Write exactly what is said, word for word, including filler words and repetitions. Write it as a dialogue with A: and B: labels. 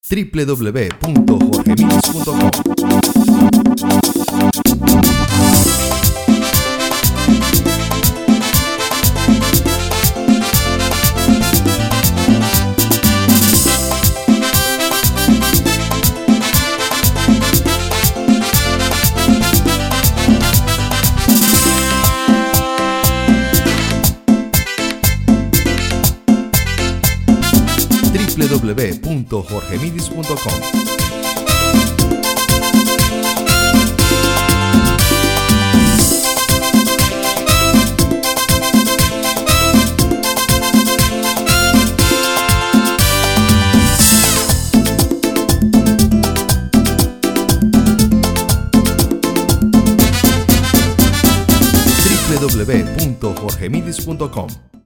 A: w w w punto jorge mides punto com. w w w punto jorge mides punto com. w w w punto jorge mides punto com.